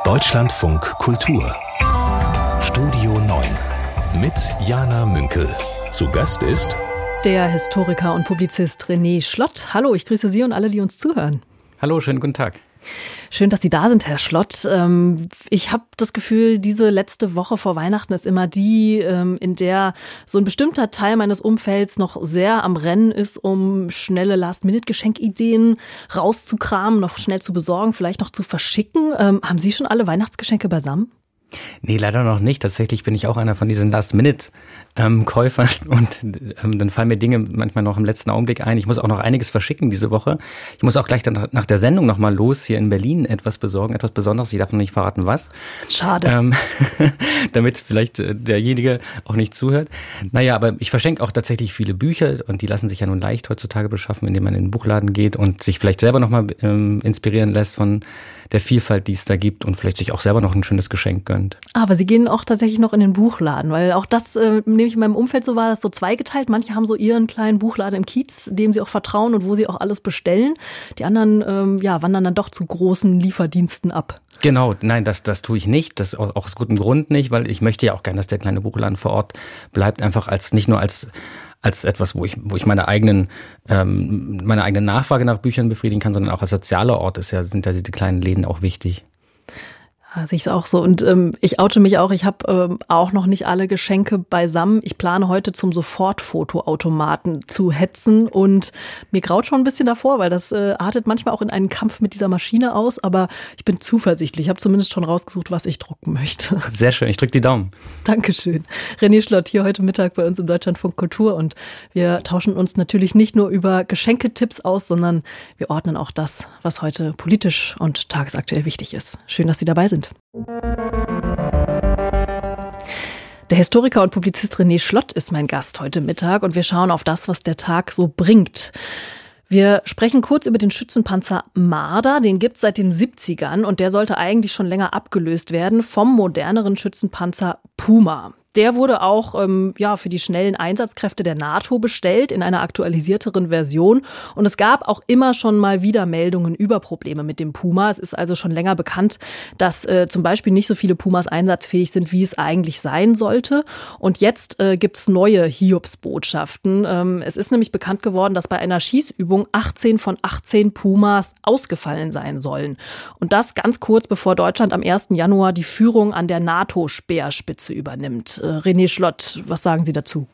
Deutschlandfunk Kultur Studio 9 mit Jana Münkel. Zu Gast ist der Historiker und Publizist René Schlott. Hallo, ich grüße Sie und alle, die uns zuhören. Hallo, schönen guten Tag. Schön, dass Sie da sind, Herr Schlott. Ich habe das Gefühl, diese letzte Woche vor Weihnachten ist immer die, in der so ein bestimmter Teil meines Umfelds noch sehr am Rennen ist, um schnelle Last-Minute-Geschenkideen rauszukramen, noch schnell zu besorgen, vielleicht noch zu verschicken. Haben Sie schon alle Weihnachtsgeschenke beisammen? Nee, leider noch nicht. Tatsächlich bin ich auch einer von diesen Last-Minute-Käufern und dann fallen mir Dinge manchmal noch im letzten Augenblick ein. Ich muss auch noch einiges verschicken diese Woche. Ich muss auch gleich dann nach der Sendung nochmal los hier in Berlin etwas besorgen, etwas Besonderes. Ich darf noch nicht verraten, was. Schade. Damit vielleicht derjenige auch nicht zuhört. Naja, aber ich verschenke auch tatsächlich viele Bücher und die lassen sich ja nun leicht heutzutage beschaffen, indem man in den Buchladen geht und sich vielleicht selber nochmal inspirieren lässt von der Vielfalt, die es da gibt und vielleicht sich auch selber noch ein schönes Geschenk gönnt. Aber Sie gehen auch tatsächlich noch in den Buchladen, weil auch das, nehme ich in meinem Umfeld so war, das so zweigeteilt. Manche haben so ihren kleinen Buchladen im Kiez, dem sie auch vertrauen und wo sie auch alles bestellen. Die anderen wandern dann doch zu großen Lieferdiensten ab. Genau, nein, das tue ich nicht. Das auch aus gutem Grund nicht, weil ich möchte ja auch gerne, dass der kleine Buchladen vor Ort bleibt, einfach nicht nur als etwas, wo ich meine eigene Nachfrage nach Büchern befriedigen kann, sondern auch als sozialer Ort sind die kleinen Läden auch wichtig. Ja, sehe ich es auch so. Und ich oute mich auch, ich habe auch noch nicht alle Geschenke beisammen. Ich plane heute zum Sofortfotoautomaten zu hetzen und mir graut schon ein bisschen davor, weil das artet manchmal auch in einen Kampf mit dieser Maschine aus, aber ich bin zuversichtlich. Ich habe zumindest schon rausgesucht, was ich drucken möchte. Sehr schön, ich drücke die Daumen. Dankeschön. René Schlott hier heute Mittag bei uns im Deutschlandfunk Kultur und wir tauschen uns natürlich nicht nur über Geschenketipps aus, sondern wir ordnen auch das, was heute politisch und tagesaktuell wichtig ist. Schön, dass Sie dabei sind. Der Historiker und Publizist René Schlott ist mein Gast heute Mittag und wir schauen auf das, was der Tag so bringt. Wir sprechen kurz über den Schützenpanzer Marder, den gibt's seit den 70ern und der sollte eigentlich schon länger abgelöst werden vom moderneren Schützenpanzer Puma. Der wurde auch für die schnellen Einsatzkräfte der NATO bestellt in einer aktualisierteren Version. Und es gab auch immer schon mal wieder Meldungen über Probleme mit dem Puma. Es ist also schon länger bekannt, dass zum Beispiel nicht so viele Pumas einsatzfähig sind, wie es eigentlich sein sollte. Und jetzt gibt's neue Hiobsbotschaften. Es ist nämlich bekannt geworden, dass bei einer Schießübung 18 von 18 Pumas ausgefallen sein sollen. Und das ganz kurz bevor Deutschland am 1. Januar die Führung an der NATO-Speerspitze übernimmt. René Schlott, was sagen Sie dazu?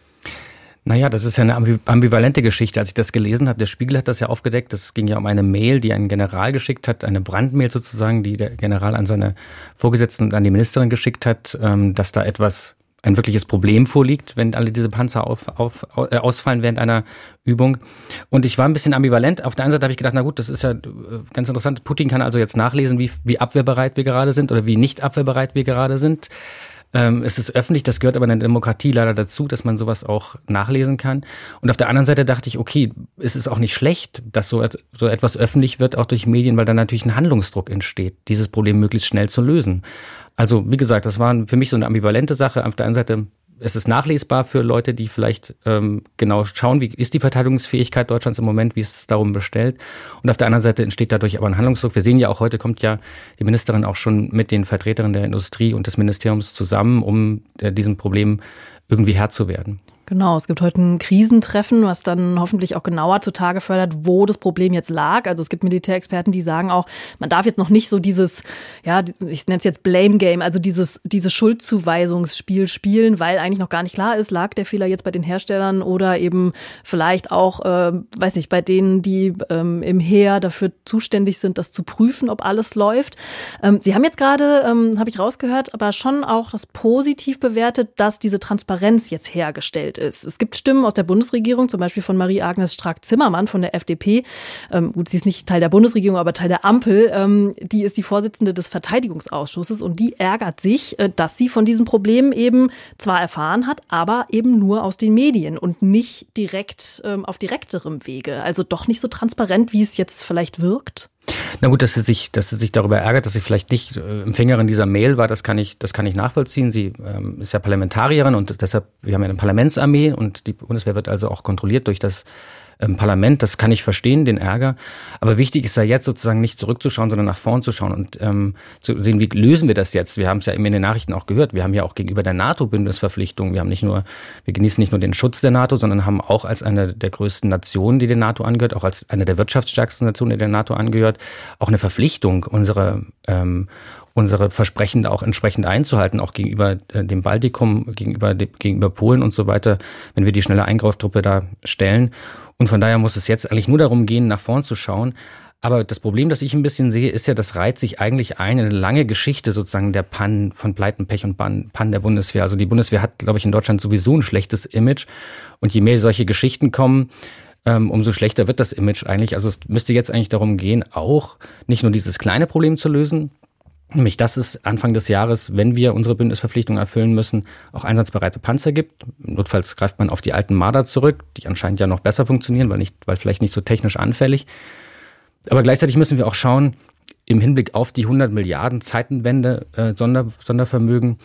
Naja, das ist ja eine ambivalente Geschichte. Als ich das gelesen habe, der Spiegel hat das ja aufgedeckt, es ging ja um eine Mail, die ein General geschickt hat, eine Brandmail sozusagen, die der General an seine Vorgesetzten und an die Ministerin geschickt hat, dass da ein wirkliches Problem vorliegt, wenn alle diese Panzer ausfallen während einer Übung. Und ich war ein bisschen ambivalent. Auf der einen Seite habe ich gedacht, na gut, das ist ja ganz interessant. Putin kann also jetzt nachlesen, wie abwehrbereit wir gerade sind oder wie nicht abwehrbereit wir gerade sind. Es ist öffentlich, das gehört aber in einer Demokratie leider dazu, dass man sowas auch nachlesen kann. Und auf der anderen Seite dachte ich, okay, es ist auch nicht schlecht, dass so etwas öffentlich wird, auch durch Medien, weil dann natürlich ein Handlungsdruck entsteht, dieses Problem möglichst schnell zu lösen. Also wie gesagt, das war für mich so eine ambivalente Sache. Auf der einen Seite es ist nachlesbar für Leute, die vielleicht genau schauen, wie ist die Verteidigungsfähigkeit Deutschlands im Moment, wie ist es darum bestellt. Und auf der anderen Seite entsteht dadurch aber ein Handlungsdruck. Wir sehen ja auch, heute kommt ja die Ministerin auch schon mit den Vertreterinnen der Industrie und des Ministeriums zusammen, um diesem Problem irgendwie Herr zu werden. Genau, es gibt heute ein Krisentreffen, was dann hoffentlich auch genauer zutage fördert, wo das Problem jetzt lag. Also es gibt Militärexperten, die sagen auch, man darf jetzt noch nicht so dieses, ich nenne es jetzt Blame Game, also dieses Schuldzuweisungsspiel spielen, weil eigentlich noch gar nicht klar ist, lag der Fehler jetzt bei den Herstellern oder eben vielleicht auch, bei denen, die im Heer dafür zuständig sind, das zu prüfen, ob alles läuft. Sie haben jetzt gerade, habe ich rausgehört, aber schon auch das positiv bewertet, dass diese Transparenz jetzt hergestellt ist. Es gibt Stimmen aus der Bundesregierung, zum Beispiel von Marie-Agnes Strack-Zimmermann von der FDP. Gut, sie ist nicht Teil der Bundesregierung, aber Teil der Ampel. Die ist die Vorsitzende des Verteidigungsausschusses und die ärgert sich, dass sie von diesen Problemen eben zwar erfahren hat, aber eben nur aus den Medien und nicht direkt auf direkterem Wege. Also doch nicht so transparent, wie es jetzt vielleicht wirkt. Na gut, dass sie sich darüber ärgert, dass sie vielleicht nicht Empfängerin dieser Mail war, das kann ich nachvollziehen. Sie ist ja Parlamentarierin und deshalb, wir haben ja eine Parlamentsarmee und die Bundeswehr wird also auch kontrolliert durch das Parlament. Das kann ich verstehen, den Ärger. Aber wichtig ist ja jetzt sozusagen nicht zurückzuschauen, sondern nach vorn zu schauen und zu sehen, wie lösen wir das jetzt? Wir haben es ja immer in den Nachrichten auch gehört. Wir haben ja auch gegenüber der NATO Bündnisverpflichtungen. Wir genießen nicht nur den Schutz der NATO, sondern haben auch als eine der größten Nationen, die der NATO angehört, auch als eine der wirtschaftsstärksten Nationen, die der NATO angehört, auch eine Verpflichtung, unsere Versprechen da auch entsprechend einzuhalten, auch gegenüber dem Baltikum, gegenüber Polen und so weiter, wenn wir die schnelle Eingreiftruppe da stellen. Und von daher muss es jetzt eigentlich nur darum gehen, nach vorn zu schauen. Aber das Problem, das ich ein bisschen sehe, ist ja, das reiht sich eigentlich ein in eine lange Geschichte sozusagen der Pannen, von Pleiten, Pech und Pannen der Bundeswehr. Also die Bundeswehr hat, glaube ich, in Deutschland sowieso ein schlechtes Image. Und je mehr solche Geschichten kommen, umso schlechter wird das Image eigentlich. Also es müsste jetzt eigentlich darum gehen, auch nicht nur dieses kleine Problem zu lösen, nämlich, dass es Anfang des Jahres, wenn wir unsere Bündnisverpflichtung erfüllen müssen, auch einsatzbereite Panzer gibt. Notfalls greift man auf die alten Marder zurück, die anscheinend ja noch besser funktionieren, weil vielleicht nicht so technisch anfällig. Aber gleichzeitig müssen wir auch schauen, im Hinblick auf die 100 Milliarden Zeitenwende Sondervermögen,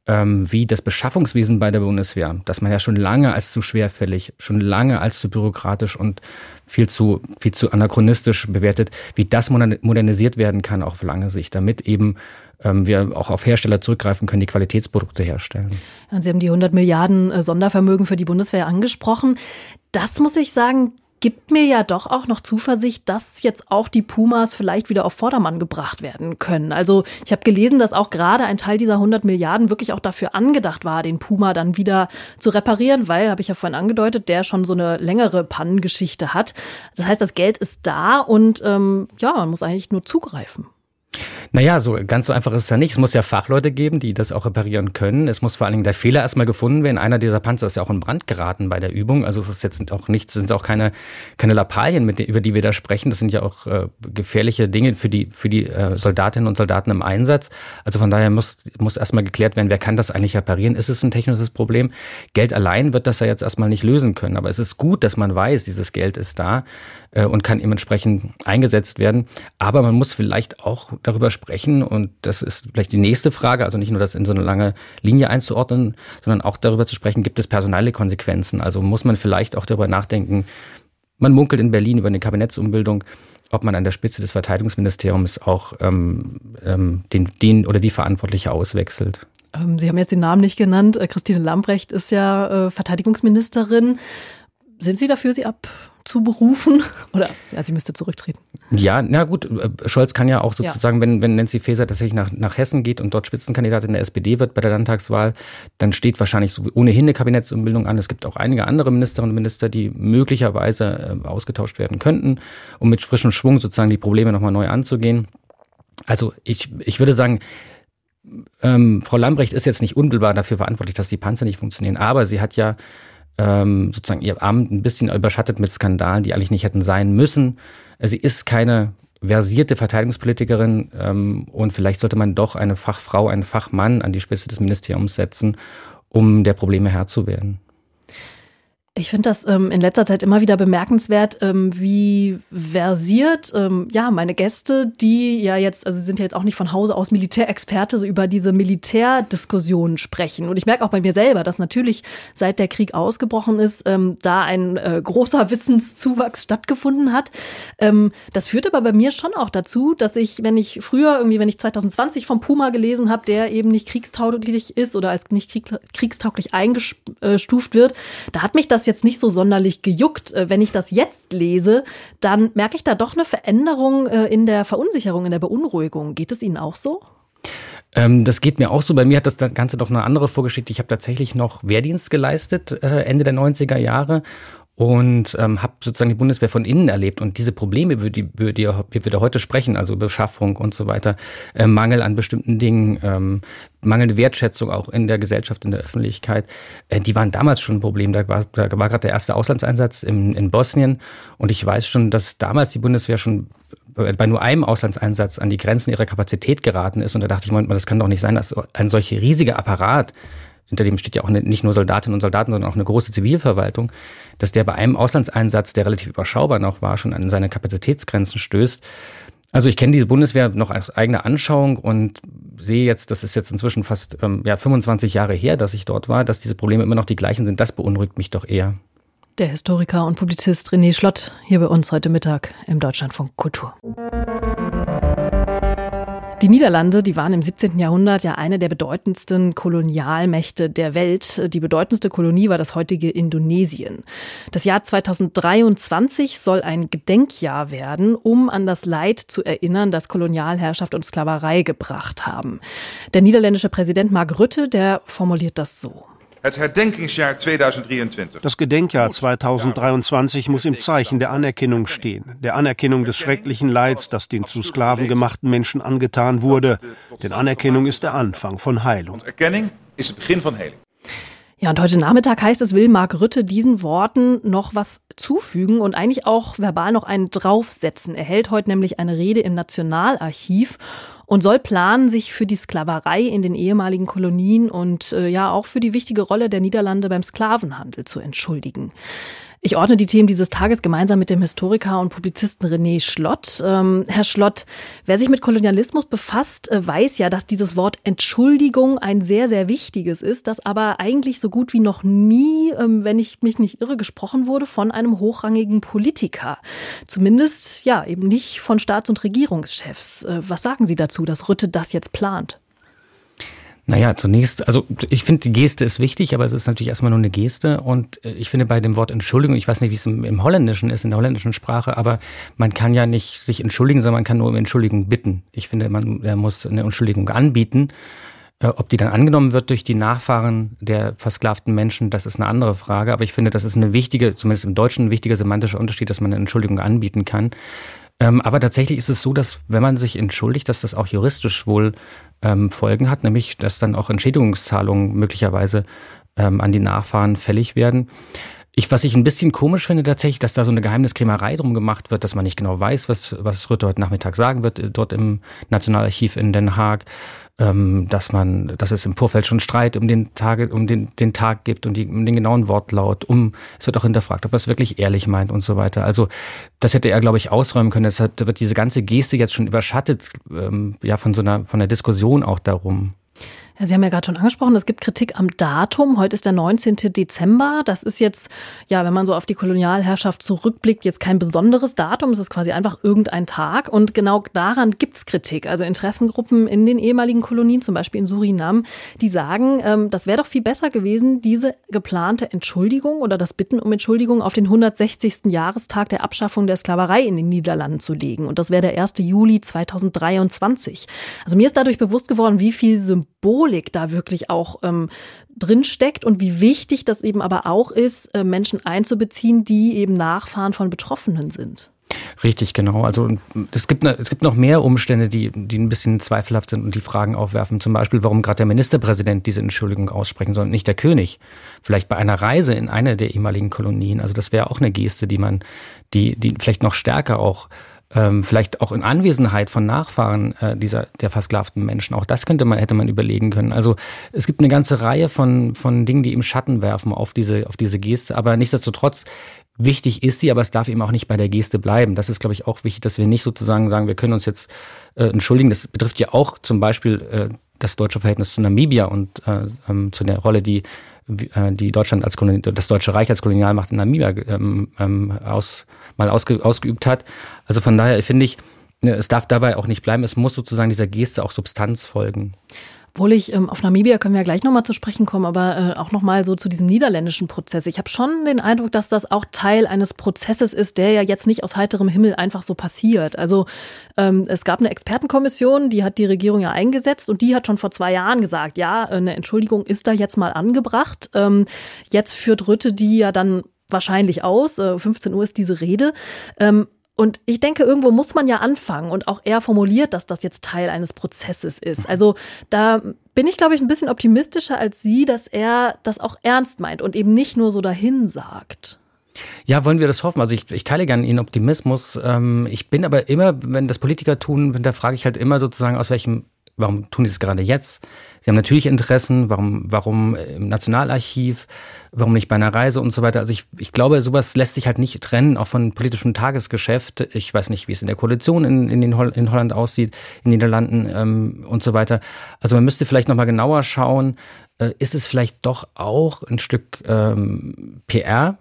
wie das Beschaffungswesen bei der Bundeswehr, das man ja schon lange als zu schwerfällig, schon lange als zu bürokratisch und viel zu anachronistisch bewertet, wie das modernisiert werden kann, auch auf lange Sicht, damit eben wir auch auf Hersteller zurückgreifen können, die Qualitätsprodukte herstellen. Und Sie haben die 100 Milliarden Sondervermögen für die Bundeswehr angesprochen. Das muss ich sagen, gibt mir ja doch auch noch Zuversicht, dass jetzt auch die Pumas vielleicht wieder auf Vordermann gebracht werden können. Also ich habe gelesen, dass auch gerade ein Teil dieser 100 Milliarden wirklich auch dafür angedacht war, den Puma dann wieder zu reparieren, weil, habe ich ja vorhin angedeutet, der schon so eine längere Pannengeschichte hat. Das heißt, das Geld ist da und man muss eigentlich nur zugreifen. Naja, so ganz so einfach ist es ja nicht. Es muss ja Fachleute geben, die das auch reparieren können. Es muss vor allen Dingen der Fehler erstmal gefunden werden. Einer dieser Panzer ist ja auch in Brand geraten bei der Übung. Also es ist jetzt auch nichts, sind auch keine Lappalien, über die wir da sprechen. Das sind ja auch gefährliche Dinge für die Soldatinnen und Soldaten im Einsatz. Also von daher muss erstmal geklärt werden, wer kann das eigentlich reparieren? Ist es ein technisches Problem? Geld allein wird das ja jetzt erstmal nicht lösen können. Aber es ist gut, dass man weiß, dieses Geld ist da und kann eben entsprechend eingesetzt werden. Aber man muss vielleicht auch darüber sprechen, und das ist vielleicht die nächste Frage, also nicht nur das in so eine lange Linie einzuordnen, sondern auch darüber zu sprechen, gibt es personelle Konsequenzen? Also muss man vielleicht auch darüber nachdenken, man munkelt in Berlin über eine Kabinettsumbildung, ob man an der Spitze des Verteidigungsministeriums auch den oder die Verantwortliche auswechselt. Sie haben jetzt den Namen nicht genannt. Christine Lambrecht ist ja Verteidigungsministerin. Sind Sie dafür, sie abzuberufen? Oder sie müsste zurücktreten? Ja, na gut, Scholz kann ja auch sozusagen, wenn Nancy Faeser tatsächlich nach Hessen geht und dort Spitzenkandidatin der SPD wird bei der Landtagswahl, dann steht wahrscheinlich ohnehin eine Kabinettsumbildung an. Es gibt auch einige andere Ministerinnen und Minister, die möglicherweise ausgetauscht werden könnten, um mit frischem Schwung sozusagen die Probleme nochmal neu anzugehen. Also ich würde sagen, Frau Lambrecht ist jetzt nicht unmittelbar dafür verantwortlich, dass die Panzer nicht funktionieren, aber sie hat ja sozusagen ihr Amt ein bisschen überschattet mit Skandalen, die eigentlich nicht hätten sein müssen. Sie ist keine versierte Verteidigungspolitikerin und vielleicht sollte man doch eine Fachfrau, einen Fachmann an die Spitze des Ministeriums setzen, um der Probleme Herr zu werden. Ich finde das in letzter Zeit immer wieder bemerkenswert, wie versiert meine Gäste, die ja jetzt, also sie sind ja jetzt auch nicht von Hause aus Militärexperte, über diese Militärdiskussionen sprechen. Und ich merke auch bei mir selber, dass natürlich seit der Krieg ausgebrochen ist, da ein großer Wissenszuwachs stattgefunden hat. Das führt aber bei mir schon auch dazu, dass wenn ich 2020 vom Puma gelesen habe, der eben nicht kriegstauglich ist oder als nicht kriegstauglich eingestuft wird, da hat mich das jetzt nicht so sonderlich gejuckt. Wenn ich das jetzt lese, dann merke ich da doch eine Veränderung in der Verunsicherung, in der Beunruhigung. Geht es Ihnen auch so? Das geht mir auch so. Bei mir hat das Ganze doch eine andere Vorgeschichte. Ich habe tatsächlich noch Wehrdienst geleistet, Ende der 90er Jahre. Und habe sozusagen die Bundeswehr von innen erlebt. Und diese Probleme, über die wir da heute sprechen, also Beschaffung und so weiter, Mangel an bestimmten Dingen, mangelnde Wertschätzung auch in der Gesellschaft, in der Öffentlichkeit, die waren damals schon ein Problem. Da war gerade der erste Auslandseinsatz in Bosnien. Und ich weiß schon, dass damals die Bundeswehr schon bei nur einem Auslandseinsatz an die Grenzen ihrer Kapazität geraten ist. Und da dachte ich, das kann doch nicht sein, dass ein solcher riesiger Apparat, hinter dem steht ja auch nicht nur Soldatinnen und Soldaten, sondern auch eine große Zivilverwaltung, dass der bei einem Auslandseinsatz, der relativ überschaubar noch war, schon an seine Kapazitätsgrenzen stößt. Also ich kenne diese Bundeswehr noch aus eigener Anschauung und sehe jetzt, das ist jetzt inzwischen fast 25 Jahre her, dass ich dort war, dass diese Probleme immer noch die gleichen sind. Das beunruhigt mich doch eher. Der Historiker und Publizist René Schlott hier bei uns heute Mittag im Deutschlandfunk Kultur. Die Niederlande, die waren im 17. Jahrhundert ja eine der bedeutendsten Kolonialmächte der Welt. Die bedeutendste Kolonie war das heutige Indonesien. Das Jahr 2023 soll ein Gedenkjahr werden, um an das Leid zu erinnern, das Kolonialherrschaft und Sklaverei gebracht haben. Der niederländische Präsident Mark Rutte, der formuliert das so. Das Gedenkjahr 2023 muss im Zeichen der Anerkennung stehen. Der Anerkennung des schrecklichen Leids, das den zu Sklaven gemachten Menschen angetan wurde. Denn Anerkennung ist der Anfang von Heilung. Ja, und heute Nachmittag heißt es, will Mark Rutte diesen Worten noch was zufügen und eigentlich auch verbal noch einen draufsetzen. Er hält heute nämlich eine Rede im Nationalarchiv und soll planen, sich für die Sklaverei in den ehemaligen Kolonien und auch für die wichtige Rolle der Niederlande beim Sklavenhandel zu entschuldigen. Ich ordne die Themen dieses Tages gemeinsam mit dem Historiker und Publizisten René Schlott. Herr Schlott, wer sich mit Kolonialismus befasst, weiß ja, dass dieses Wort Entschuldigung ein sehr, sehr wichtiges ist, das aber eigentlich so gut wie noch nie, wenn ich mich nicht irre, gesprochen wurde von einem hochrangigen Politiker. Zumindest ja eben nicht von Staats- und Regierungschefs. Was sagen Sie dazu, dass Rutte das jetzt plant? Naja, zunächst, also ich finde, die Geste ist wichtig, aber es ist natürlich erstmal nur eine Geste. Und ich finde bei dem Wort Entschuldigung, ich weiß nicht, wie es im Holländischen ist, in der holländischen Sprache, aber man kann ja nicht sich entschuldigen, sondern man kann nur um Entschuldigung bitten. Ich finde, man muss eine Entschuldigung anbieten. Ob die dann angenommen wird durch die Nachfahren der versklavten Menschen, das ist eine andere Frage. Aber ich finde, das ist eine wichtige, zumindest im Deutschen, ein wichtiger semantischer Unterschied, dass man eine Entschuldigung anbieten kann. Aber tatsächlich ist es so, dass wenn man sich entschuldigt, dass das auch juristisch wohl Folgen hat, nämlich dass dann auch Entschädigungszahlungen möglicherweise an die Nachfahren fällig werden. Was ich ein bisschen komisch finde tatsächlich, dass da so eine Geheimniskrämerei drum gemacht wird, dass man nicht genau weiß, was Rutte heute Nachmittag sagen wird, dort im Nationalarchiv in Den Haag, dass es im Vorfeld schon Streit um den Tag gibt und um den genauen Wortlaut, es wird auch hinterfragt, ob er es wirklich ehrlich meint und so weiter. Also das hätte er, glaube ich, ausräumen können. Deshalb wird diese ganze Geste jetzt schon überschattet, von der Diskussion auch darum. Ja, Sie haben ja gerade schon angesprochen, es gibt Kritik am Datum. Heute ist der 19. Dezember. Das ist jetzt, ja, wenn man so auf die Kolonialherrschaft zurückblickt, jetzt kein besonderes Datum. Es ist quasi einfach irgendein Tag. Und genau daran gibt's Kritik. Also Interessengruppen in den ehemaligen Kolonien, zum Beispiel in Suriname, die sagen, das wäre doch viel besser gewesen, diese geplante Entschuldigung oder das Bitten um Entschuldigung auf den 160. Jahrestag der Abschaffung der Sklaverei in den Niederlanden zu legen. Und das wäre der 1. Juli 2023. Also mir ist dadurch bewusst geworden, wie viel Symbolik da wirklich auch drin steckt und wie wichtig das eben aber auch ist, Menschen einzubeziehen, die eben Nachfahren von Betroffenen sind. Richtig, genau. Also es gibt noch mehr Umstände, die ein bisschen zweifelhaft sind und die Fragen aufwerfen. Zum Beispiel, warum gerade der Ministerpräsident diese Entschuldigung aussprechen soll und nicht der König. Vielleicht bei einer Reise in eine der ehemaligen Kolonien. Also das wäre auch eine Geste, die vielleicht noch stärker auch vielleicht auch in Anwesenheit von Nachfahren der versklavten Menschen. Auch das hätte man überlegen können. Also es gibt eine ganze Reihe von Dingen, die im Schatten werfen auf diese Geste. Aber nichtsdestotrotz, wichtig ist sie, aber es darf eben auch nicht bei der Geste bleiben. Das ist, glaube ich, auch wichtig, dass wir nicht sozusagen sagen, wir können uns jetzt entschuldigen. Das betrifft ja auch zum Beispiel das deutsche Verhältnis zu Namibia und zu der Rolle, die Deutschland das Deutsche Reich als Kolonialmacht in Namibia ausgeübt hat. Also von daher finde ich, es darf dabei auch nicht bleiben. Es muss sozusagen dieser Geste auch Substanz folgen. Obwohl auf Namibia können wir ja gleich nochmal zu sprechen kommen, aber auch nochmal so zu diesem niederländischen Prozess. Ich habe schon den Eindruck, dass das auch Teil eines Prozesses ist, der ja jetzt nicht aus heiterem Himmel einfach so passiert. Also es gab eine Expertenkommission, die hat die Regierung ja eingesetzt und die hat schon vor 2 Jahren gesagt, ja, eine Entschuldigung ist da jetzt mal angebracht. Jetzt führt Rutte die ja dann wahrscheinlich aus. 15 Uhr ist diese Rede. Und ich denke, irgendwo muss man ja anfangen und auch er formuliert, dass das jetzt Teil eines Prozesses ist. Also da bin ich, glaube ich, ein bisschen optimistischer als Sie, dass er das auch ernst meint und eben nicht nur so dahin sagt. Ja, wollen wir das hoffen. Also ich teile gerne Ihren Optimismus. Ich bin aber immer, wenn das Politiker tun, da frage ich halt immer sozusagen, warum tun sie es gerade jetzt? Sie haben natürlich Interessen, warum im Nationalarchiv, warum nicht bei einer Reise und so weiter. Also ich glaube, sowas lässt sich halt nicht trennen, auch von politischem Tagesgeschäft. Ich weiß nicht, wie es in der Koalition in Holland aussieht, in den Niederlanden und so weiter. Also man müsste vielleicht nochmal genauer schauen, ist es vielleicht doch auch ein Stück PR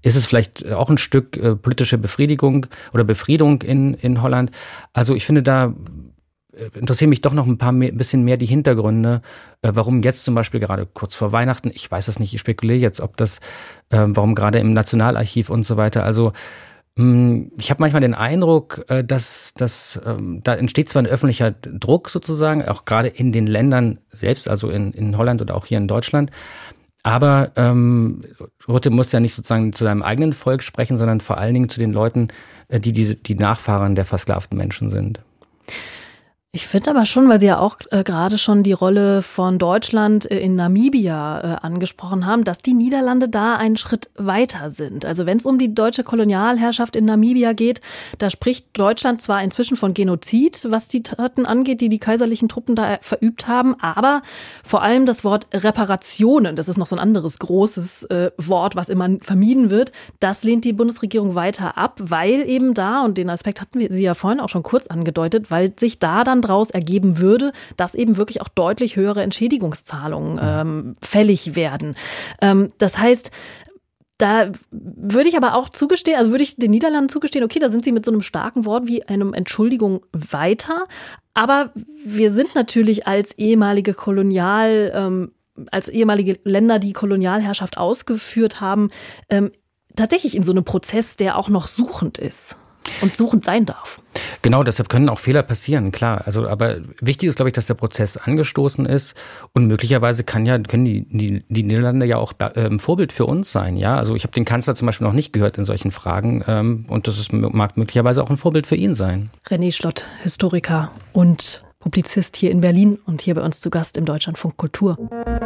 ist es vielleicht auch ein Stück politische Befriedigung oder Befriedung in Holland. Also ich finde, da interessieren mich doch noch ein bisschen mehr die Hintergründe, warum jetzt zum Beispiel gerade kurz vor Weihnachten, ich weiß es nicht, ich spekuliere jetzt, ob das, warum gerade im Nationalarchiv und so weiter, also ich habe manchmal den Eindruck, dass da entsteht zwar ein öffentlicher Druck sozusagen, auch gerade in den Ländern selbst, also in Holland oder auch hier in Deutschland, aber Rutte muss ja nicht sozusagen zu seinem eigenen Volk sprechen, sondern vor allen Dingen zu den Leuten, die Nachfahren der versklavten Menschen sind. Ich finde aber schon, weil Sie ja auch gerade schon die Rolle von Deutschland in Namibia angesprochen haben, dass die Niederlande da einen Schritt weiter sind. Also wenn es um die deutsche Kolonialherrschaft in Namibia geht, da spricht Deutschland zwar inzwischen von Genozid, was die Taten angeht, die kaiserlichen Truppen da verübt haben, aber vor allem das Wort Reparationen, das ist noch so ein anderes großes Wort, was immer vermieden wird, das lehnt die Bundesregierung weiter ab, weil eben da, und den Aspekt hatten Sie ja vorhin auch schon kurz angedeutet, weil sich da dann daraus ergeben würde, dass eben wirklich auch deutlich höhere Entschädigungszahlungen fällig werden. Das heißt, da würde ich aber auch zugestehen, also würde ich den Niederlanden zugestehen, okay, da sind sie mit so einem starken Wort wie einem Entschuldigung weiter, aber wir sind natürlich als ehemalige Länder, die Kolonialherrschaft ausgeführt haben, tatsächlich in so einem Prozess, der auch noch suchend ist. Und suchend sein darf. Genau, deshalb können auch Fehler passieren, klar. Also, aber wichtig ist, glaube ich, dass der Prozess angestoßen ist und möglicherweise können die Niederlande ja auch Vorbild für uns sein. Ja, also ich habe den Kanzler zum Beispiel noch nicht gehört in solchen Fragen und das mag möglicherweise auch ein Vorbild für ihn sein. René Schlott, Historiker und Publizist hier in Berlin und hier bei uns zu Gast im Deutschlandfunk Kultur.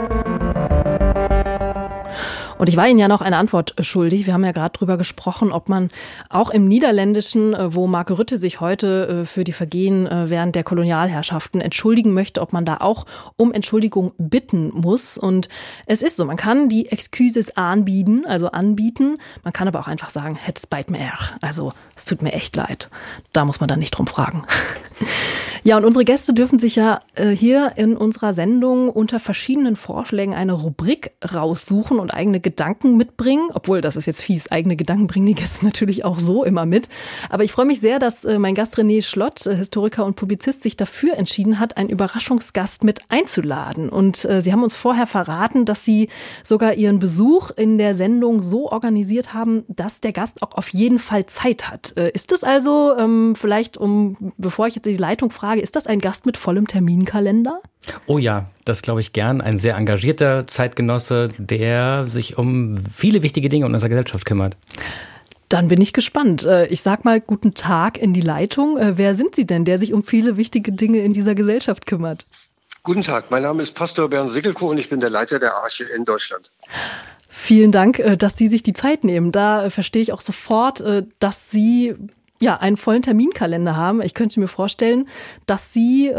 Und ich war Ihnen ja noch eine Antwort schuldig. Wir haben ja gerade drüber gesprochen, ob man auch im Niederländischen, wo Mark Rutte sich heute für die Vergehen während der Kolonialherrschaften entschuldigen möchte, ob man da auch um Entschuldigung bitten muss. Und es ist so, man kann die Excuses anbieten. Man kann aber auch einfach sagen, het spijt me erg. Also es tut mir echt leid. Da muss man dann nicht drum fragen. Ja, und unsere Gäste dürfen sich ja hier in unserer Sendung unter verschiedenen Vorschlägen eine Rubrik raussuchen und eigene Gedanken mitbringen. Obwohl, das ist jetzt fies, eigene Gedanken bringen die Gäste natürlich auch so immer mit. Aber ich freue mich sehr, dass mein Gast René Schlott, Historiker und Publizist, sich dafür entschieden hat, einen Überraschungsgast mit einzuladen. Und Sie haben uns vorher verraten, dass Sie sogar Ihren Besuch in der Sendung so organisiert haben, dass der Gast auch auf jeden Fall Zeit hat. Ist das also vielleicht, bevor ich jetzt die Leitung frage, ist das ein Gast mit vollem Terminkalender? Oh ja, das glaube ich gern. Ein sehr engagierter Zeitgenosse, der sich um viele wichtige Dinge in unserer Gesellschaft kümmert. Dann bin ich gespannt. Ich sag mal guten Tag in die Leitung. Wer sind Sie denn, der sich um viele wichtige Dinge in dieser Gesellschaft kümmert? Guten Tag, mein Name ist Pastor Bernd Sigelko und ich bin der Leiter der Arche in Deutschland. Vielen Dank, dass Sie sich die Zeit nehmen. Da verstehe ich auch sofort, dass Sie einen vollen Terminkalender haben. Ich könnte mir vorstellen, dass Sie,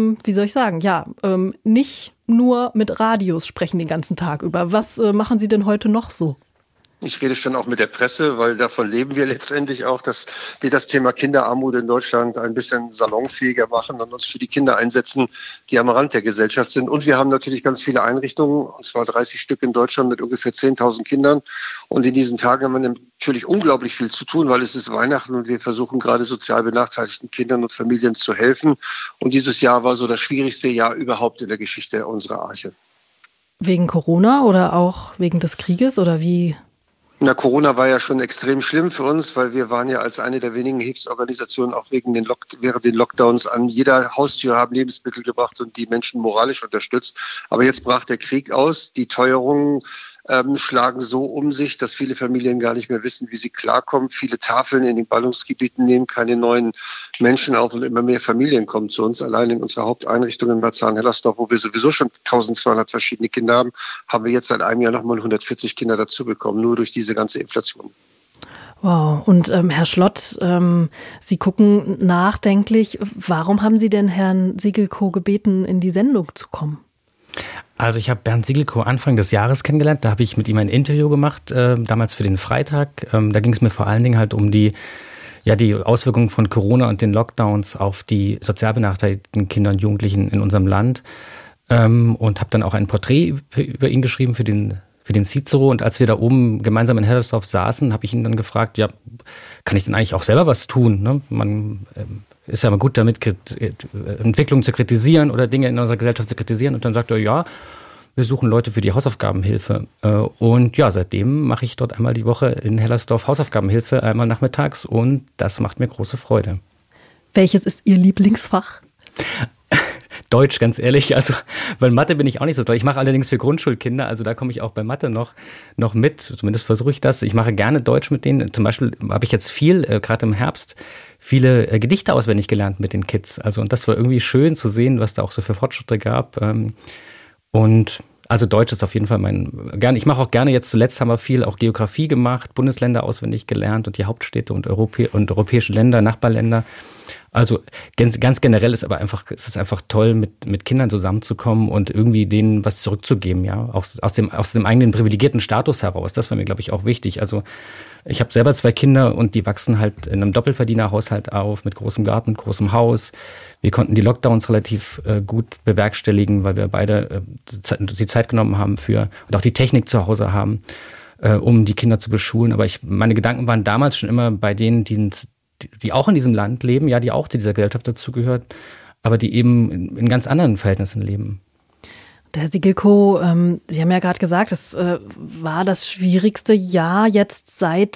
nicht nur mit Radios sprechen den ganzen Tag über. Was machen Sie denn heute noch so? Ich rede schon auch mit der Presse, weil davon leben wir letztendlich auch, dass wir das Thema Kinderarmut in Deutschland ein bisschen salonfähiger machen und uns für die Kinder einsetzen, die am Rand der Gesellschaft sind. Und wir haben natürlich ganz viele Einrichtungen, und zwar 30 Stück in Deutschland mit ungefähr 10.000 Kindern. Und in diesen Tagen haben wir natürlich unglaublich viel zu tun, weil es ist Weihnachten und wir versuchen gerade sozial benachteiligten Kindern und Familien zu helfen. Und dieses Jahr war so das schwierigste Jahr überhaupt in der Geschichte unserer Arche. Wegen Corona oder auch wegen des Krieges oder wie? Na, Corona war ja schon extrem schlimm für uns, weil wir waren ja als eine der wenigen Hilfsorganisationen auch während den Lockdowns an jeder Haustür haben Lebensmittel gebracht und die Menschen moralisch unterstützt. Aber jetzt brach der Krieg aus. Die Teuerungen schlagen so um sich, dass viele Familien gar nicht mehr wissen, wie sie klarkommen. Viele Tafeln in den Ballungsgebieten nehmen keine neuen Menschen auf und immer mehr Familien kommen zu uns. Allein in unserer Haupteinrichtung in Marzahn-Hellersdorf, wo wir sowieso schon 1200 verschiedene Kinder haben wir jetzt seit einem Jahr nochmal 140 Kinder dazu bekommen, nur durch diese ganze Inflation. Wow. Und Herr Schlott, Sie gucken nachdenklich. Warum haben Sie denn Herrn Sigelko gebeten, in die Sendung zu kommen? Also ich habe Bernd Sigelko Anfang des Jahres kennengelernt. Da habe ich mit ihm ein Interview gemacht, damals für den Freitag. Da ging es mir vor allen Dingen halt um die Auswirkungen von Corona und den Lockdowns auf die sozial benachteiligten Kinder und Jugendlichen in unserem Land. Und habe dann auch ein Porträt über ihn geschrieben für den den Cicero. Und als wir da oben gemeinsam in Hellersdorf saßen, habe ich ihn dann gefragt, ja, kann ich denn eigentlich auch selber was tun? Ne? Man ist ja mal gut damit, Entwicklungen zu kritisieren oder Dinge in unserer Gesellschaft zu kritisieren. Und dann sagt er, ja, wir suchen Leute für die Hausaufgabenhilfe. Und ja, seitdem mache ich dort einmal die Woche in Hellersdorf Hausaufgabenhilfe, einmal nachmittags. Und das macht mir große Freude. Welches ist Ihr Lieblingsfach? Deutsch, ganz ehrlich. Also, weil Mathe bin ich auch nicht so toll. Ich mache allerdings für Grundschulkinder, also da komme ich auch bei Mathe noch mit. Zumindest versuche ich das. Ich mache gerne Deutsch mit denen. Zum Beispiel habe ich jetzt gerade im Herbst, viele Gedichte auswendig gelernt mit den Kids. Also, und das war irgendwie schön zu sehen, was da auch so für Fortschritte gab. Und also Deutsch ist auf jeden Fall ich mache auch gerne, jetzt zuletzt haben wir viel auch Geografie gemacht, Bundesländer auswendig gelernt und die Hauptstädte und europäische Länder, Nachbarländer. Also ganz generell ist es einfach toll, mit Kindern zusammenzukommen und irgendwie denen was zurückzugeben, ja, auch aus dem eigenen privilegierten Status heraus. Das war mir, glaube ich, auch wichtig. Also ich habe selber 2 Kinder und die wachsen halt in einem Doppelverdienerhaushalt auf, mit großem Garten, mit großem Haus. Wir konnten die Lockdowns relativ gut bewerkstelligen, weil wir beide die Zeit genommen haben und auch die Technik zu Hause haben, um die Kinder zu beschulen. Aber meine Gedanken waren damals schon immer bei denen, die auch in diesem Land leben, ja, die auch zu dieser Gesellschaft dazugehört, aber die eben in ganz anderen Verhältnissen leben. Herr Sigelko, Sie haben ja gerade gesagt, es war das schwierigste Jahr jetzt seit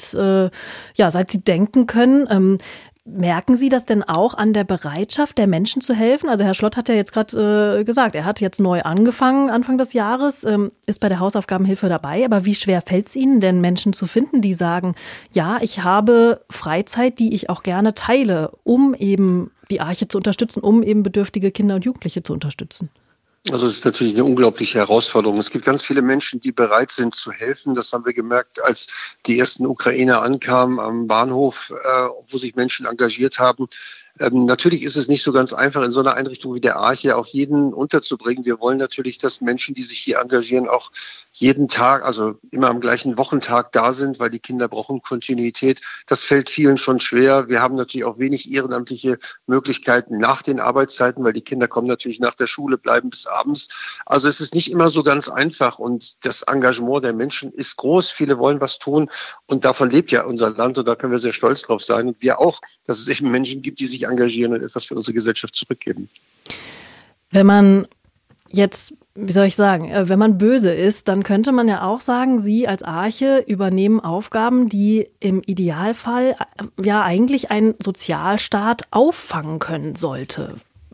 Sie denken können. Merken Sie das denn auch an der Bereitschaft der Menschen zu helfen? Also Herr Schlott hat ja jetzt gerade gesagt, er hat jetzt neu angefangen, Anfang des Jahres, ist bei der Hausaufgabenhilfe dabei. Aber wie schwer fällt es Ihnen denn, Menschen zu finden, die sagen, ja, ich habe Freizeit, die ich auch gerne teile, um eben die Arche zu unterstützen, um eben bedürftige Kinder und Jugendliche zu unterstützen? Also es ist natürlich eine unglaubliche Herausforderung. Es gibt ganz viele Menschen, die bereit sind zu helfen. Das haben wir gemerkt, als die ersten Ukrainer ankamen am Bahnhof, wo sich Menschen engagiert haben. Natürlich ist es nicht so ganz einfach, in so einer Einrichtung wie der Arche auch jeden unterzubringen. Wir wollen natürlich, dass Menschen, die sich hier engagieren, auch jeden Tag, also immer am gleichen Wochentag da sind, weil die Kinder brauchen Kontinuität. Das fällt vielen schon schwer. Wir haben natürlich auch wenig ehrenamtliche Möglichkeiten nach den Arbeitszeiten, weil die Kinder kommen natürlich nach der Schule, bleiben bis abends. Also es ist nicht immer so ganz einfach und das Engagement der Menschen ist groß. Viele wollen was tun und davon lebt ja unser Land und da können wir sehr stolz drauf sein. Und wir auch, dass es eben Menschen gibt, die sich engagieren und etwas für unsere Gesellschaft zurückgeben. Wenn man jetzt, wenn man böse ist, dann könnte man ja auch sagen, Sie als Arche übernehmen Aufgaben, die im Idealfall ja eigentlich ein Sozialstaat auffangen sollte.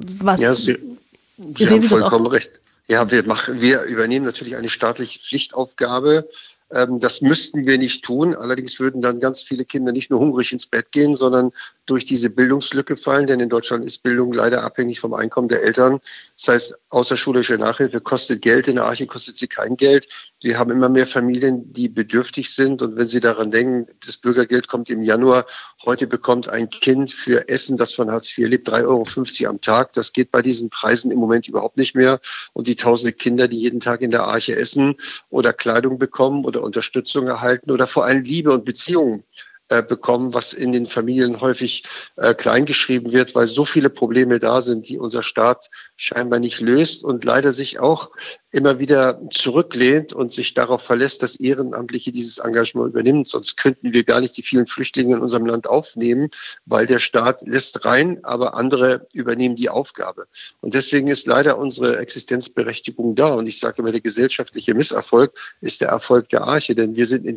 Sie haben vollkommen recht. Ja, wir übernehmen natürlich eine staatliche Pflichtaufgabe. Das müssten wir nicht tun. Allerdings würden dann ganz viele Kinder nicht nur hungrig ins Bett gehen, sondern durch diese Bildungslücke fallen. Denn in Deutschland ist Bildung leider abhängig vom Einkommen der Eltern. Das heißt, außerschulische Nachhilfe kostet Geld. In der Arche kostet sie kein Geld. Wir haben immer mehr Familien, die bedürftig sind. Und wenn Sie daran denken, das Bürgergeld kommt im Januar. Heute bekommt ein Kind für Essen, das von Hartz IV lebt, 3,50 € am Tag. Das geht bei diesen Preisen im Moment überhaupt nicht mehr. Und die tausende Kinder, die jeden Tag in der Arche essen oder Kleidung bekommen oder Unterstützung erhalten oder vor allem Liebe und Beziehungen bekommen, was in den Familien häufig kleingeschrieben wird, weil so viele Probleme da sind, die unser Staat scheinbar nicht löst und leider sich auch immer wieder zurücklehnt und sich darauf verlässt, dass Ehrenamtliche dieses Engagement übernimmt. Sonst könnten wir gar nicht die vielen Flüchtlinge in unserem Land aufnehmen, weil der Staat lässt rein, aber andere übernehmen die Aufgabe. Und deswegen ist leider unsere Existenzberechtigung da. Und ich sage immer, der gesellschaftliche Misserfolg ist der Erfolg der Arche, denn wir sind in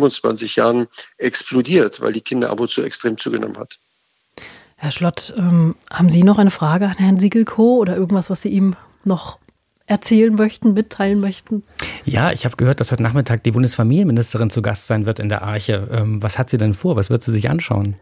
27 Jahren explodiert, weil die Kinderarmut so extrem zugenommen hat. Herr Schlott, haben Sie noch eine Frage an Herrn Sigelko oder irgendwas, was Sie ihm noch erzählen möchten, mitteilen möchten? Ja, ich habe gehört, dass heute Nachmittag die Bundesfamilienministerin zu Gast sein wird in der Arche. Was hat sie denn vor? Was wird sie sich anschauen?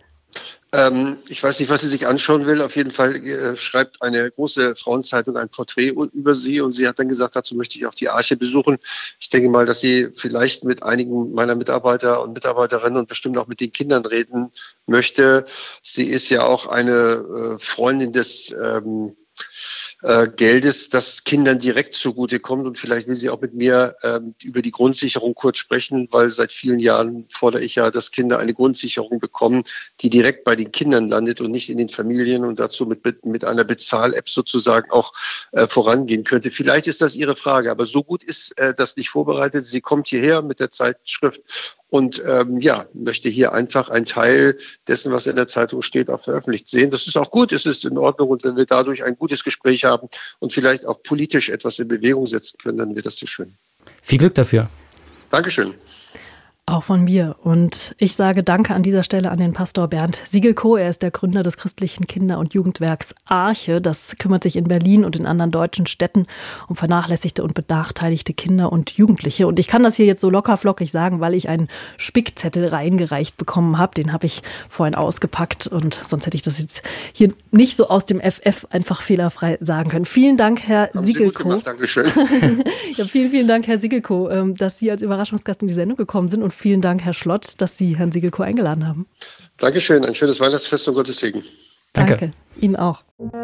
Ich weiß nicht, was sie sich anschauen will. Auf jeden Fall schreibt eine große Frauenzeitung ein Porträt über sie und sie hat dann gesagt, dazu möchte ich auch die Arche besuchen. Ich denke mal, dass sie vielleicht mit einigen meiner Mitarbeiter und Mitarbeiterinnen und bestimmt auch mit den Kindern reden möchte. Sie ist ja auch eine Freundin des Geldes, das Kindern direkt zugutekommt. Und vielleicht will sie auch mit mir über die Grundsicherung kurz sprechen, weil seit vielen Jahren fordere ich ja, dass Kinder eine Grundsicherung bekommen, die direkt bei den Kindern landet und nicht in den Familien und dazu mit einer Bezahl-App sozusagen auch vorangehen könnte. Vielleicht ist das Ihre Frage, aber so gut ist das nicht vorbereitet. Sie kommt hierher mit der Zeitschrift und möchte hier einfach einen Teil dessen, was in der Zeitung steht, auch veröffentlicht sehen. Das ist auch gut, es ist in Ordnung. Und wenn wir dadurch ein gutes Gespräch haben und vielleicht auch politisch etwas in Bewegung setzen können, dann wird das so schön. Viel Glück dafür. Dankeschön. Auch von mir. Und ich sage Danke an dieser Stelle an den Pastor Bernd Siegelko. Er ist der Gründer des christlichen Kinder- und Jugendwerks Arche. Das kümmert sich in Berlin und in anderen deutschen Städten um vernachlässigte und benachteiligte Kinder und Jugendliche. Und ich kann das hier jetzt so lockerflockig sagen, weil ich einen Spickzettel reingereicht bekommen habe. Den habe ich vorhin ausgepackt und sonst hätte ich das jetzt hier nicht so aus dem FF einfach fehlerfrei sagen können. Vielen Dank, Herr Siegelko. Dankeschön. Ja, vielen Dank, Herr Siegelko, dass Sie als Überraschungsgast in die Sendung gekommen sind. Und vielen Dank, Herr Schlott, dass Sie Herrn Siegelko eingeladen haben. Dankeschön, ein schönes Weihnachtsfest und Gottes Segen. Danke. Ihnen auch.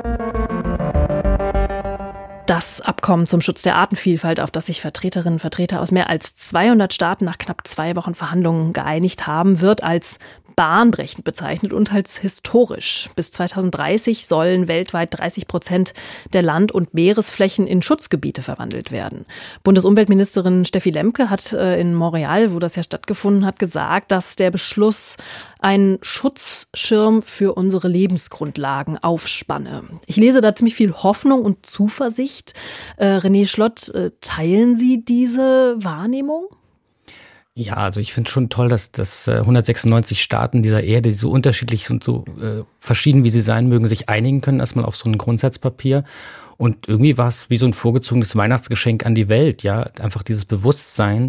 Das Abkommen zum Schutz der Artenvielfalt, auf das sich Vertreterinnen und Vertreter aus mehr als 200 Staaten nach knapp 2 Wochen Verhandlungen geeinigt haben, wird als bahnbrechend bezeichnet und als historisch. Bis 2030 sollen weltweit 30% der Land- und Meeresflächen in Schutzgebiete verwandelt werden. Bundesumweltministerin Steffi Lemke hat in Montreal, wo das ja stattgefunden hat, gesagt, dass der Beschluss einen Schutzschirm für unsere Lebensgrundlagen aufspanne. Ich lese da ziemlich viel Hoffnung und Zuversicht. René Schlott, teilen Sie diese Wahrnehmung? Ja, also ich finde es schon toll, dass 196 Staaten dieser Erde, die so unterschiedlich und so verschieden wie sie sein mögen, sich einigen können, erstmal auf so ein Grundsatzpapier. Und irgendwie war es wie so ein vorgezogenes Weihnachtsgeschenk an die Welt, ja, einfach dieses Bewusstsein,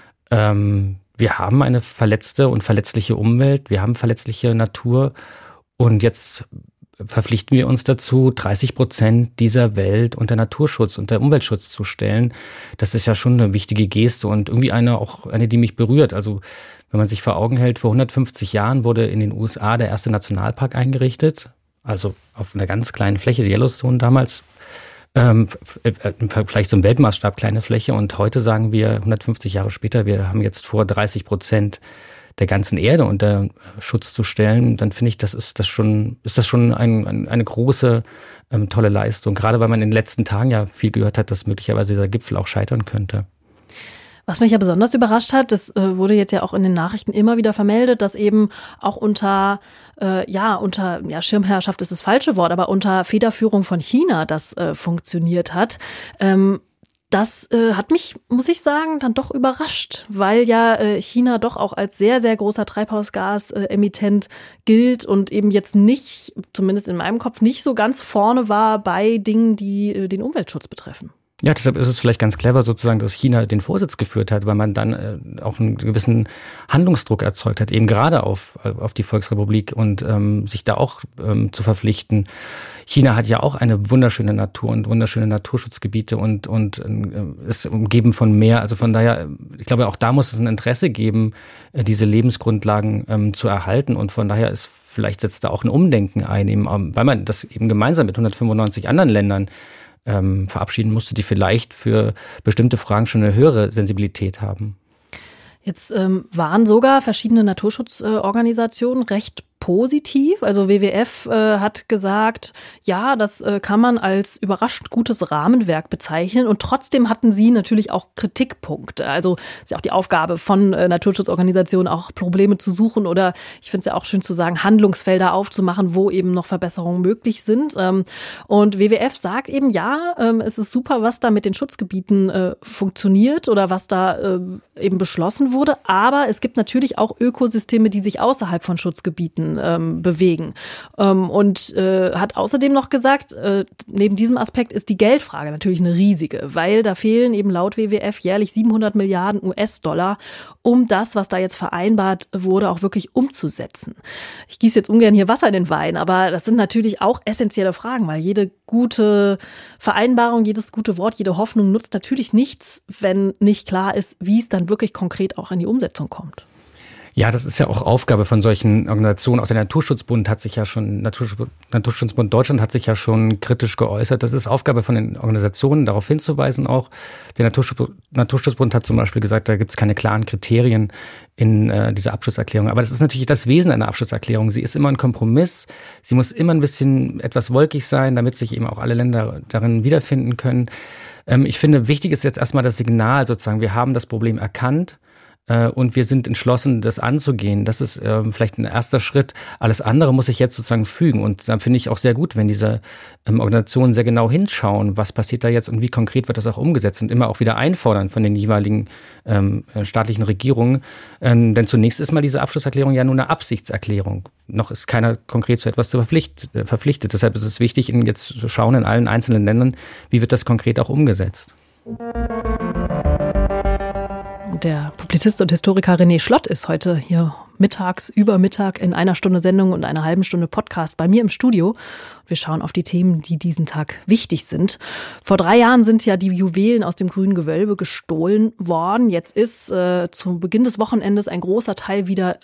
wir haben eine verletzte und verletzliche Umwelt, wir haben verletzliche Natur und jetzt verpflichten wir uns dazu, 30% dieser Welt unter Naturschutz, unter Umweltschutz zu stellen. Das ist ja schon eine wichtige Geste und irgendwie eine, die mich berührt. Also wenn man sich vor Augen hält, vor 150 Jahren wurde in den USA der erste Nationalpark eingerichtet, also auf einer ganz kleinen Fläche, Yellowstone damals, vielleicht zum Weltmaßstab kleine Fläche und heute sagen wir 150 Jahre später, wir haben jetzt vor 30% der ganzen Erde unter Schutz zu stellen, dann finde ich, ist das schon eine große, tolle Leistung. Gerade weil man in den letzten Tagen ja viel gehört hat, dass möglicherweise dieser Gipfel auch scheitern könnte. Was mich ja besonders überrascht hat, das wurde jetzt ja auch in den Nachrichten immer wieder vermeldet, dass eben auch unter Schirmherrschaft ist das falsche Wort, aber unter Federführung von China das funktioniert hat. Das hat mich, muss ich sagen, dann doch überrascht, weil ja China doch auch als sehr, sehr großer Treibhausgasemittent gilt und eben jetzt nicht, zumindest in meinem Kopf, nicht so ganz vorne war bei Dingen, die den Umweltschutz betreffen. Ja, deshalb ist es vielleicht ganz clever sozusagen, dass China den Vorsitz geführt hat, weil man dann auch einen gewissen Handlungsdruck erzeugt hat, eben gerade auf die Volksrepublik und sich da auch zu verpflichten. China hat ja auch eine wunderschöne Natur und wunderschöne Naturschutzgebiete und ist umgeben von Meer. Also von daher, ich glaube, auch da muss es ein Interesse geben, diese Lebensgrundlagen zu erhalten. Und von daher ist vielleicht setzt da auch ein Umdenken ein, eben, weil man das eben gemeinsam mit 195 anderen Ländern verabschieden musste, die vielleicht für bestimmte Fragen schon eine höhere Sensibilität haben. Jetzt waren sogar verschiedene Naturschutzorganisationen recht positiv. Also WWF hat gesagt, ja, das kann man als überraschend gutes Rahmenwerk bezeichnen. Und trotzdem hatten sie natürlich auch Kritikpunkte. Also ist ja auch die Aufgabe von Naturschutzorganisationen, auch Probleme zu suchen oder ich finde es ja auch schön zu sagen, Handlungsfelder aufzumachen, wo eben noch Verbesserungen möglich sind. Und WWF sagt eben, ja, es ist super, was da mit den Schutzgebieten funktioniert oder was da eben beschlossen wurde. Aber es gibt natürlich auch Ökosysteme, die sich außerhalb von Schutzgebieten bewegen. Und hat außerdem noch gesagt, neben diesem Aspekt ist die Geldfrage natürlich eine riesige, weil da fehlen eben laut WWF jährlich 700 Milliarden US-Dollar, um das, was da jetzt vereinbart wurde, auch wirklich umzusetzen. Ich gieße jetzt ungern hier Wasser in den Wein, aber das sind natürlich auch essentielle Fragen, weil jede gute Vereinbarung, jedes gute Wort, jede Hoffnung nutzt natürlich nichts, wenn nicht klar ist, wie es dann wirklich konkret auch in die Umsetzung kommt. Ja, das ist ja auch Aufgabe von solchen Organisationen. Auch der Naturschutzbund Naturschutzbund Deutschland hat sich ja schon kritisch geäußert. Das ist Aufgabe von den Organisationen, darauf hinzuweisen auch. Der Naturschutzbund hat zum Beispiel gesagt, da gibt es keine klaren Kriterien in dieser Abschlusserklärung. Aber das ist natürlich das Wesen einer Abschlusserklärung. Sie ist immer ein Kompromiss. Sie muss immer ein bisschen etwas wolkig sein, damit sich eben auch alle Länder darin wiederfinden können. Ich finde, wichtig ist jetzt erstmal das Signal sozusagen. Wir haben das Problem erkannt. Und wir sind entschlossen, das anzugehen. Das ist vielleicht ein erster Schritt. Alles andere muss sich jetzt sozusagen fügen. Und dann finde ich auch sehr gut, wenn diese Organisationen sehr genau hinschauen, was passiert da jetzt und wie konkret wird das auch umgesetzt und immer auch wieder einfordern von den jeweiligen staatlichen Regierungen. Denn zunächst ist mal diese Abschlusserklärung ja nur eine Absichtserklärung. Noch ist keiner konkret zu etwas verpflichtet. Deshalb ist es wichtig, jetzt zu schauen in allen einzelnen Ländern, wie wird das konkret auch umgesetzt. Der Publizist und Historiker René Schlott ist heute hier über Mittag in einer Stunde Sendung und einer halben Stunde Podcast bei mir im Studio. Wir schauen auf die Themen, die diesen Tag wichtig sind. Vor 3 Jahren sind ja die Juwelen aus dem Grünen Gewölbe gestohlen worden. Jetzt ist zu Beginn des Wochenendes ein großer Teil wieder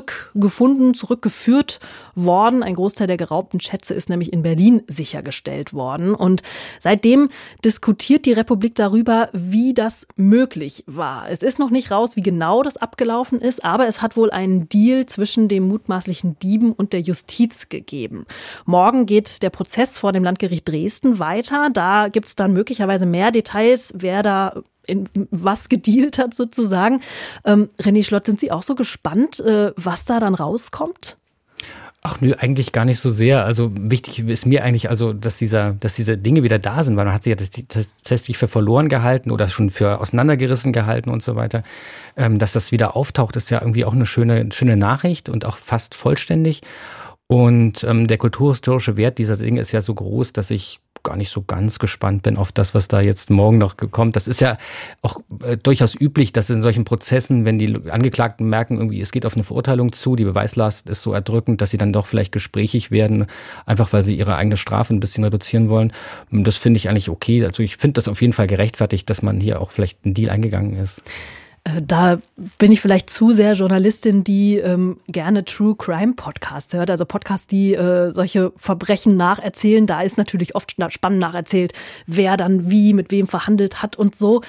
zurückgeführt worden. Ein Großteil der geraubten Schätze ist nämlich in Berlin sichergestellt worden. Und seitdem diskutiert die Republik darüber, wie das möglich war. Es ist noch nicht raus, wie genau das abgelaufen ist, aber es hat wohl einen Deal zwischen dem mutmaßlichen Dieben und der Justiz gegeben. Morgen geht der Prozess vor dem Landgericht Dresden weiter. Da gibt es dann möglicherweise mehr Details, wer da in was gedealt hat sozusagen. René Schlott, sind Sie auch so gespannt, was da dann rauskommt? Ach nö, eigentlich gar nicht so sehr. Also wichtig ist mir eigentlich dass diese Dinge wieder da sind, weil man hat sie ja tatsächlich für verloren gehalten oder schon für auseinandergerissen gehalten und so weiter. Dass das wieder auftaucht, ist ja irgendwie auch eine schöne Nachricht und auch fast vollständig. Und der kulturhistorische Wert dieser Dinge ist ja so groß, dass ich gar nicht so ganz gespannt bin auf das, was da jetzt morgen noch kommt. Das ist ja auch durchaus üblich, dass in solchen Prozessen, wenn die Angeklagten merken, irgendwie es geht auf eine Verurteilung zu, die Beweislast ist so erdrückend, dass sie dann doch vielleicht gesprächig werden, einfach weil sie ihre eigene Strafe ein bisschen reduzieren wollen. Das finde ich eigentlich okay. Also ich finde das auf jeden Fall gerechtfertigt, dass man hier auch vielleicht einen Deal eingegangen ist. Da bin ich vielleicht zu sehr Journalistin, die gerne True Crime Podcasts hört, also Podcasts, die solche Verbrechen nacherzählen. Da ist natürlich oft spannend nacherzählt, wer dann wie mit wem verhandelt hat und so.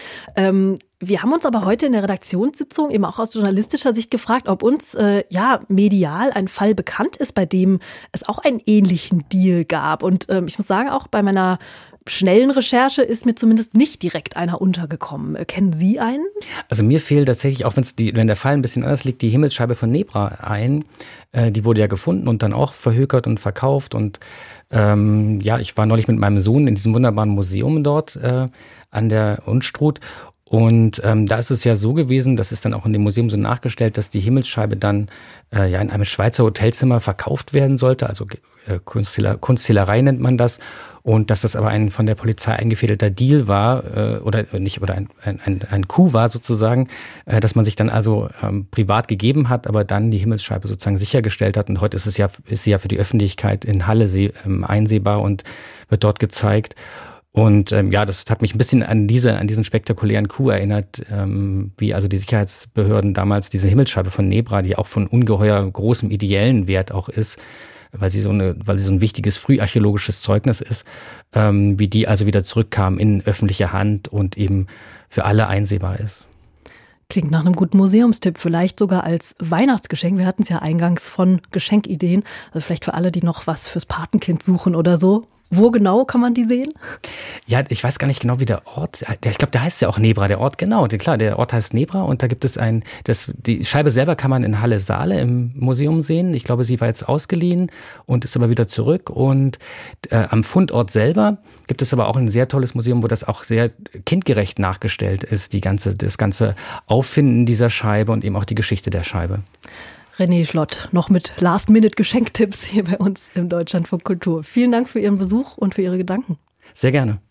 Wir haben uns aber heute in der Redaktionssitzung eben auch aus journalistischer Sicht gefragt, ob uns medial ein Fall bekannt ist, bei dem es auch einen ähnlichen Deal gab. Und ich muss sagen, auch bei meiner schnellen Recherche ist mir zumindest nicht direkt einer untergekommen. Kennen Sie einen? Also mir fehlt tatsächlich, auch wenn der Fall ein bisschen anders liegt, die Himmelsscheibe von Nebra ein. Die wurde ja gefunden und dann auch verhökert und verkauft. Und ich war neulich mit meinem Sohn in diesem wunderbaren Museum dort an der Unstrut. Und da ist es ja so gewesen, das ist dann auch in dem Museum so nachgestellt, dass die Himmelsscheibe dann in einem Schweizer Hotelzimmer verkauft werden sollte, also Kunsthehlerei nennt man das, und dass das aber ein von der Polizei eingefädelter Deal war, ein Coup war sozusagen, dass man sich dann also privat gegeben hat, aber dann die Himmelsscheibe sozusagen sichergestellt hat. Und heute ist sie ja für die Öffentlichkeit in Halle einsehbar und wird dort gezeigt. Und das hat mich ein bisschen an diesen spektakulären Coup erinnert, wie also die Sicherheitsbehörden damals diese Himmelsscheibe von Nebra, die auch von ungeheuer großem ideellen Wert auch ist, weil sie so ein wichtiges früharchäologisches Zeugnis ist, wie die also wieder zurückkam in öffentliche Hand und eben für alle einsehbar ist. Klingt nach einem guten Museumstipp, vielleicht sogar als Weihnachtsgeschenk. Wir hatten es ja eingangs von Geschenkideen, also vielleicht für alle, die noch was fürs Patenkind suchen oder so. Wo genau kann man die sehen? Ja, ich weiß gar nicht genau, wie der Ort, ich glaube, der heißt ja auch Nebra, der Ort, genau. Klar, der Ort heißt Nebra und da gibt es die Scheibe selber kann man in Halle-Saale im Museum sehen. Ich glaube, sie war jetzt ausgeliehen und ist aber wieder zurück. Und am Fundort selber gibt es aber auch ein sehr tolles Museum, wo das auch sehr kindgerecht nachgestellt ist, das ganze Auffinden dieser Scheibe und eben auch die Geschichte der Scheibe. René Schlott, noch mit Last-Minute-Geschenktipps hier bei uns im Deutschlandfunk Kultur. Vielen Dank für Ihren Besuch und für Ihre Gedanken. Sehr gerne.